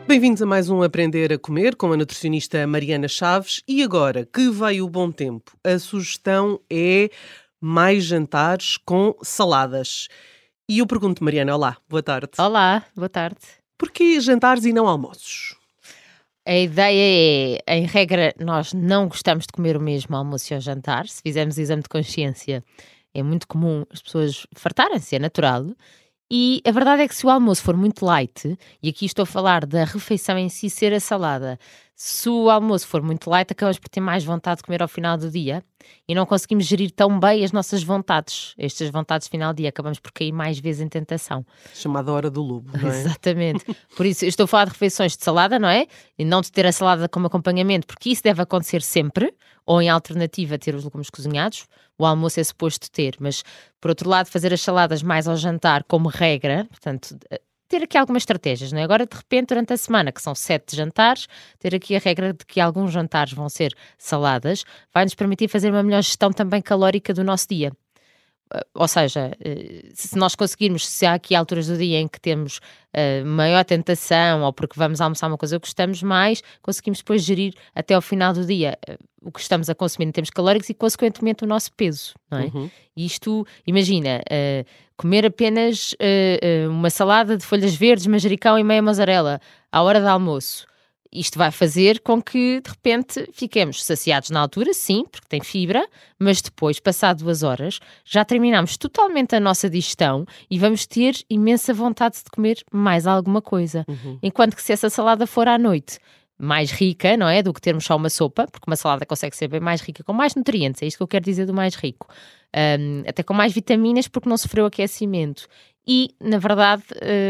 Bem-vindos a mais um Aprender a Comer com a nutricionista Mariana Chaves. E agora que veio o bom tempo, a sugestão é mais jantares com saladas. E eu pergunto, Mariana, olá, boa tarde. Olá, boa tarde. Porquê jantares e não almoços? A ideia é, em regra, nós não gostamos de comer o mesmo ao almoço e ao jantar. Se fizermos exame de consciência, é muito comum as pessoas fartarem-se, é natural. E a verdade é que se o almoço for muito light, e aqui estou a falar da refeição em si ser a salada, se o almoço for muito light, acabamos por ter mais vontade de comer ao final do dia e não conseguimos gerir tão bem as nossas vontades. Estas vontades final do dia, acabamos por cair mais vezes em tentação. Chamada hora do lobo, não é? Exatamente. Por isso, eu estou a falar de refeições de salada, não é? E não de ter a salada como acompanhamento, porque isso deve acontecer sempre, ou em alternativa ter os legumes cozinhados. O almoço é suposto ter, mas por outro lado fazer as saladas mais ao jantar como regra, portanto ter aqui algumas estratégias, não é? Agora de repente durante a semana, que são 7 jantares, ter aqui a regra de que alguns jantares vão ser saladas, vai nos permitir fazer uma melhor gestão também calórica do nosso dia. Ou seja, se nós conseguirmos, se há aqui alturas do dia em que temos maior tentação ou porque vamos almoçar uma coisa que gostamos mais, conseguimos depois gerir até ao final do dia o que estamos a consumir em termos calóricos e consequentemente o nosso peso, não é? E isto, imagina, comer apenas uma salada de folhas verdes, manjericão e meia mozzarella à hora do almoço. Isto vai fazer com que, de repente, fiquemos saciados na altura, sim, porque tem fibra, mas depois, passado 2 horas, já terminamos totalmente a nossa digestão e vamos ter imensa vontade de comer mais alguma coisa. Enquanto que se essa salada for à noite mais rica, não é, do que termos só uma sopa, porque uma salada consegue ser bem mais rica, com mais nutrientes, é isto que eu quero dizer do mais rico. Até com mais vitaminas, porque não sofreu aquecimento. E, na verdade,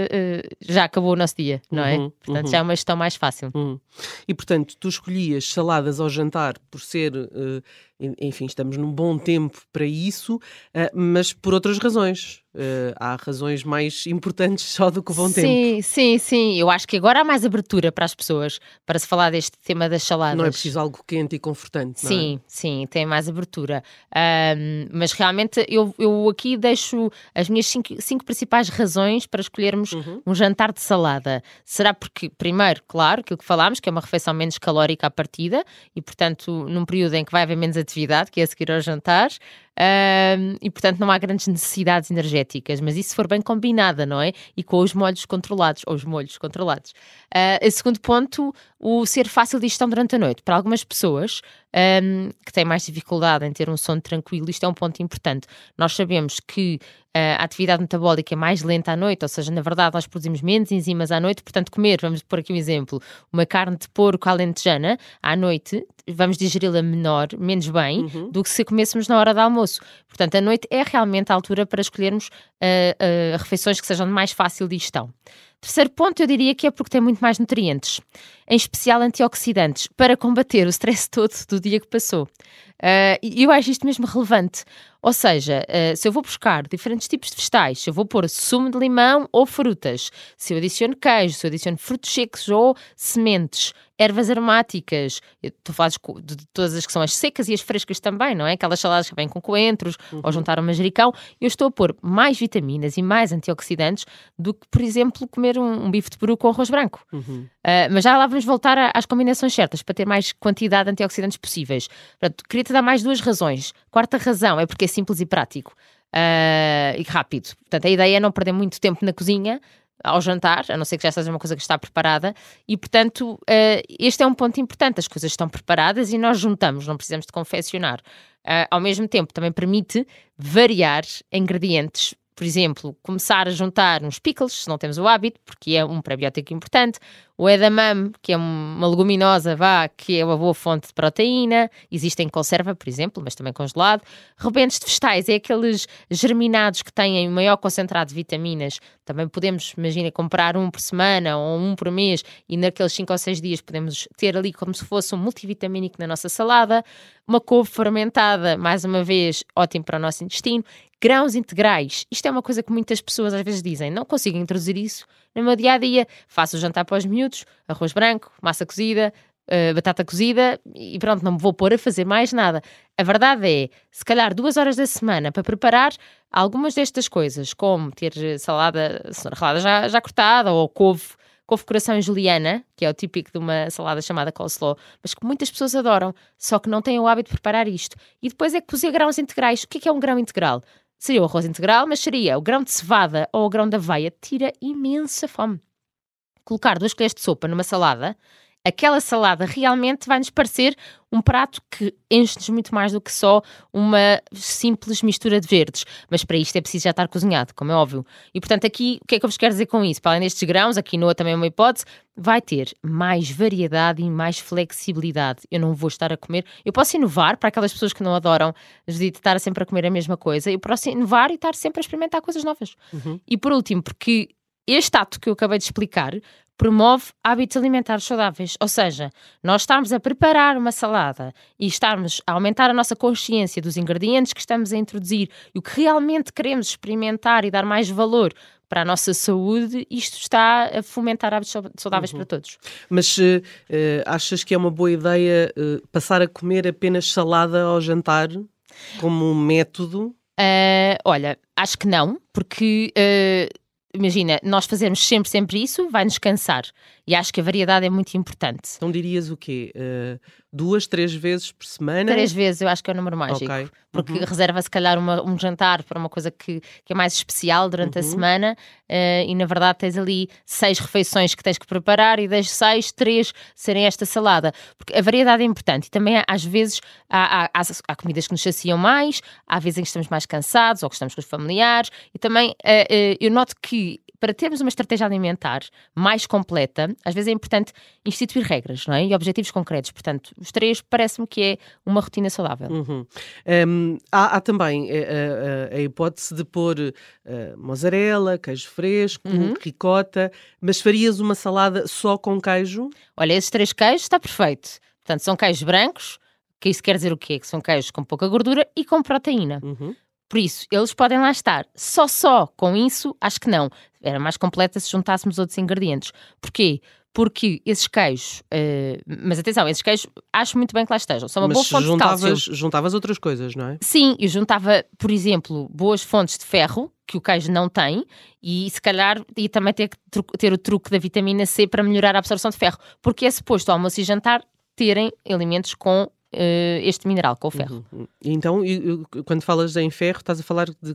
já acabou o nosso dia, não é? Portanto, já é uma gestão mais fácil. E, portanto, tu escolhias saladas ao jantar por ser, enfim, estamos num bom tempo para isso, mas por outras razões. Há razões mais importantes só do que o bom tempo. Sim. Eu acho que agora há mais abertura para as pessoas para se falar deste tema das saladas. Não é preciso algo quente e confortante, não é? Sim, tem mais abertura. Mas realmente eu aqui deixo as minhas 5 principais razões para escolhermos um jantar de salada. Será porque, primeiro, claro, aquilo que falámos, que é uma refeição menos calórica à partida e, portanto, num período em que vai haver menos atividade, que é a seguir aos jantares, e portanto não há grandes necessidades energéticas, mas isso se for bem combinada, não é? E com os molhos controlados, ou os molhos controlados. Segundo ponto, o ser fácil de digestão durante a noite. Para algumas pessoas que têm mais dificuldade em ter um sono tranquilo, isto é um ponto importante. Nós sabemos que a atividade metabólica é mais lenta à noite, ou seja, na verdade nós produzimos menos enzimas à noite, portanto comer, vamos pôr aqui um exemplo, uma carne de porco alentejana à noite, vamos digeri-la menos bem do que se comêssemos na hora do almoço. Portanto, a noite é realmente a altura para escolhermos refeições que sejam de mais fácil digestão. Terceiro ponto, eu diria que é porque tem muito mais nutrientes, em especial antioxidantes, para combater o stress todo do dia que passou. E eu acho isto mesmo relevante. Ou seja, se eu vou buscar diferentes tipos de vegetais, se eu vou pôr sumo de limão ou frutas, se eu adiciono queijo, se eu adiciono frutos secos ou sementes, ervas aromáticas, eu estou a falar de todas as que são as secas e as frescas também, não é? Aquelas saladas que vêm com coentros ou juntar um manjericão, eu estou a pôr mais vitaminas e mais antioxidantes do que, por exemplo, comer um bife de peru com arroz branco. Mas já lá vamos voltar às combinações certas para ter mais quantidade de antioxidantes possíveis. Portanto, queria-te dar mais 2 razões. Quarta razão é porque é simples e prático e rápido. Portanto, a ideia é não perder muito tempo na cozinha ao jantar, a não ser que já seja uma coisa que está preparada e, portanto, este é um ponto importante. As coisas estão preparadas e nós juntamos, não precisamos de confeccionar. Ao mesmo tempo, também permite variar ingredientes. Por exemplo, começar a juntar uns pickles, se não temos o hábito, porque é um probiótico importante, o edamame, que é uma leguminosa, que é uma boa fonte de proteína, existe em conserva, por exemplo, mas também congelado. Rebentes de vegetais, é aqueles germinados que têm maior concentrado de vitaminas. Também podemos, imagina, comprar um por semana ou um por mês e naqueles 5 ou 6 dias podemos ter ali como se fosse um multivitamínico na nossa salada. Uma couve fermentada, mais uma vez, ótimo para o nosso intestino. Grãos integrais, isto é uma coisa que muitas pessoas às vezes dizem, não consigo introduzir isso no meu dia-a-dia, faço o jantar para os miúdos, arroz branco, massa cozida, batata cozida e pronto, não me vou pôr a fazer mais nada. A verdade é, se calhar 2 horas da semana para preparar algumas destas coisas, como ter salada já cortada ou couve couve-coração em juliana, que é o típico de uma salada chamada coleslaw, mas que muitas pessoas adoram, só que não têm o hábito de preparar isto. E depois é cozer grãos integrais. O que é um grão integral? Seria o arroz integral, mas seria o grão de cevada ou o grão de aveia. Tira imensa fome. Colocar 2 colheres de sopa numa salada, aquela salada realmente vai-nos parecer um prato que enche-nos muito mais do que só uma simples mistura de verdes. Mas para isto é preciso já estar cozinhado, como é óbvio. E portanto aqui, o que é que eu vos quero dizer com isso? Para além destes grãos, a quinoa também é uma hipótese, vai ter mais variedade e mais flexibilidade. Eu não vou estar a comer... Eu posso inovar para aquelas pessoas que não adoram de estar sempre a comer a mesma coisa. Eu posso inovar e estar sempre a experimentar coisas novas. E por último, porque este ato que eu acabei de explicar promove hábitos alimentares saudáveis. Ou seja, nós estarmos a preparar uma salada e estarmos a aumentar a nossa consciência dos ingredientes que estamos a introduzir e o que realmente queremos experimentar e dar mais valor para a nossa saúde, isto está a fomentar hábitos saudáveis para todos. Mas achas que é uma boa ideia passar a comer apenas salada ao jantar como método? Olha, acho que não, porque... imagina, nós fazemos sempre isso, vai-nos cansar. E acho que a variedade é muito importante. Então dirias o quê? 2, 3 vezes por semana? 3 vezes eu acho que é o número mágico. Okay. Porque reserva se calhar um jantar para uma coisa que é mais especial durante a semana e na verdade tens ali 6 refeições que tens que preparar e das 6, 3 serem esta salada. Porque a variedade é importante e também às vezes há comidas que nos saciam mais, há vezes em que estamos mais cansados ou que estamos com os familiares e também eu noto que para termos uma estratégia alimentar mais completa, às vezes é importante instituir regras, não é? E objetivos concretos. Portanto, os 3 parece-me que é uma rotina saudável. Há também a hipótese de pôr mozzarella, queijo fresco, ricota, mas farias uma salada só com queijo? Olha, esses 3 queijos está perfeito. Portanto, são queijos brancos, que isso quer dizer o quê? Que são queijos com pouca gordura e com proteína. Por isso, eles podem lá estar. Só com isso, acho que não. Era mais completa se juntássemos outros ingredientes. Porquê? Porque esses queijos... mas atenção, esses queijos acho muito bem que lá estejam. São uma boa fonte de cálcio. Juntavas outras coisas, não é? Sim, eu juntava, por exemplo, boas fontes de ferro, que o queijo não tem, e se calhar e também ter o truque da vitamina C para melhorar a absorção de ferro. Porque é suposto ao almoço e jantar terem alimentos com este mineral, com o ferro. Então, quando falas em ferro, estás a falar de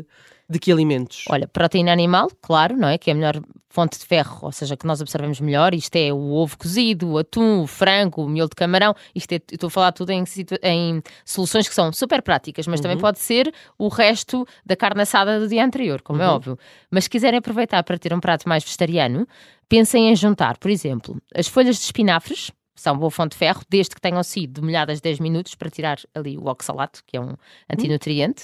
que alimentos? Olha, proteína animal, claro, não é? Que é a melhor fonte de ferro, ou seja, que nós absorvemos melhor. Isto é o ovo cozido, o atum, o frango, o miolo de camarão. Isto é, estou a falar tudo em soluções que são super práticas, mas também pode ser o resto da carne assada do dia anterior, como é óbvio. Mas se quiserem aproveitar para ter um prato mais vegetariano, pensem em juntar, por exemplo, as folhas de espinafres, são boa fonte de ferro, desde que tenham sido demolhadas 10 minutos para tirar ali o oxalato, que é um antinutriente.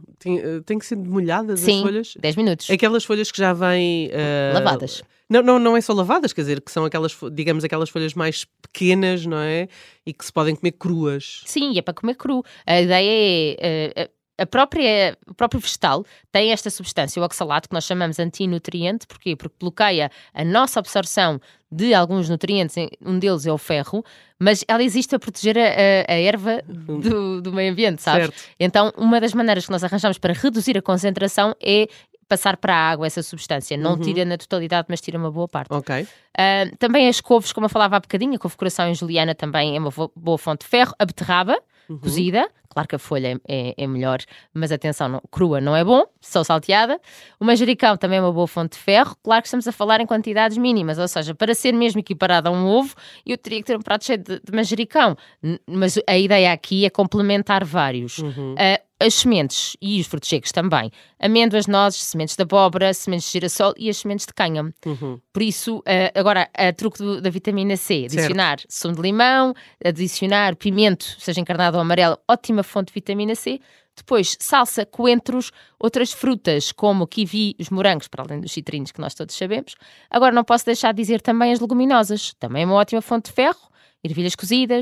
Tem que ser demolhadas as folhas? 10 minutos. Aquelas folhas que já vêm... lavadas. Não é só lavadas, quer dizer, que são aquelas folhas mais pequenas, não é? E que se podem comer cruas. Sim, é para comer cru. A ideia é... o próprio vegetal tem esta substância, o oxalato, que nós chamamos antinutriente. Porquê? Porque bloqueia a nossa absorção de alguns nutrientes, um deles é o ferro, mas ela existe para proteger a erva do meio ambiente, sabes? Certo. Então, uma das maneiras que nós arranjamos para reduzir a concentração é passar para a água essa substância. Não tira na totalidade, mas tira uma boa parte. Ok. Também as couves, como eu falava há bocadinho, a couve-coração em juliana também é uma boa fonte de ferro. A beterraba, cozida, claro que a folha é melhor, mas atenção, crua não é bom, só salteada. O manjericão também é uma boa fonte de ferro. Claro que estamos a falar em quantidades mínimas, ou seja, para ser mesmo equiparado a um ovo, eu teria que ter um prato cheio de manjericão. Mas a ideia aqui é complementar vários. As sementes e os frutos secos também. Amêndoas, nozes, sementes de abóbora, sementes de girassol e as sementes de cânhamo. Por isso, agora, a truque da vitamina C, adicionar sumo de limão, adicionar pimento, seja encarnado ou amarelo, ótima fonte de vitamina C. Depois, salsa, coentros, outras frutas como o kiwi, os morangos, para além dos citrinos que nós todos sabemos. Agora, não posso deixar de dizer também as leguminosas. Também é uma ótima fonte de ferro, ervilhas cozidas,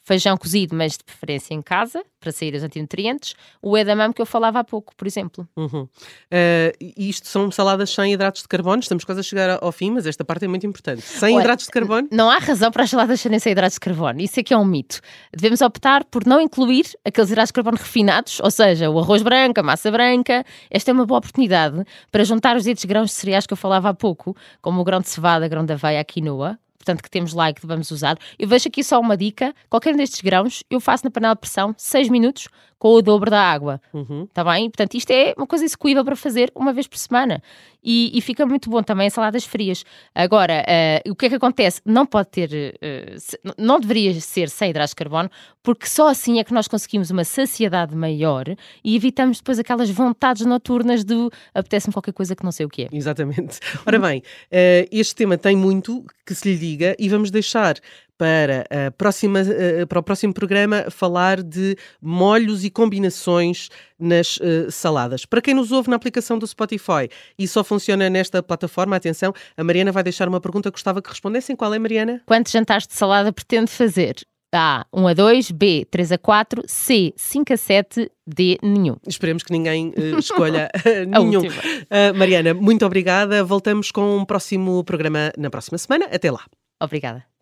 feijão cozido, mas de preferência em casa, para sair os antinutrientes. O edamame que eu falava há pouco, por exemplo. Isto são saladas sem hidratos de carbono. Estamos quase a chegar ao fim, mas esta parte é muito importante. Sem hidratos de carbono? Não há razão para as saladas serem sem hidratos de carbono. Isso é que é um mito. Devemos optar por não incluir aqueles hidratos de carbono refinados, ou seja, o arroz branco, a massa branca. Esta é uma boa oportunidade para juntar os ditos grãos de cereais que eu falava há pouco, como o grão de cevada, grão de aveia, a quinoa, portanto, que temos lá e que vamos usar. Eu vejo aqui só uma dica: qualquer um destes grãos eu faço na panela de pressão 6 minutos com o dobro da água. Está bem? Portanto, isto é uma coisa execuível para fazer uma vez por semana. E fica muito bom também em saladas frias. Agora, o que é que acontece? Não pode ter, não deveria ser sem hidratos de carbono, porque só assim é que nós conseguimos uma saciedade maior e evitamos depois aquelas vontades noturnas do apetece-me qualquer coisa que não sei o que é. Exatamente. Ora bem, este tema tem muito que se lhe diga e vamos deixar para o próximo programa falar de molhos e combinações nas saladas. Para quem nos ouve na aplicação do Spotify e só funciona nesta plataforma, atenção, a Mariana vai deixar uma pergunta que gostava que respondessem. Qual é, Mariana? Quantos jantares de salada pretende fazer? A, 1 a 2, B, 3 a 4, C, 5 a 7, D, nenhum. Esperemos que ninguém escolha nenhum. Mariana, muito obrigada. Voltamos com um próximo programa na próxima semana. Até lá. Obrigada.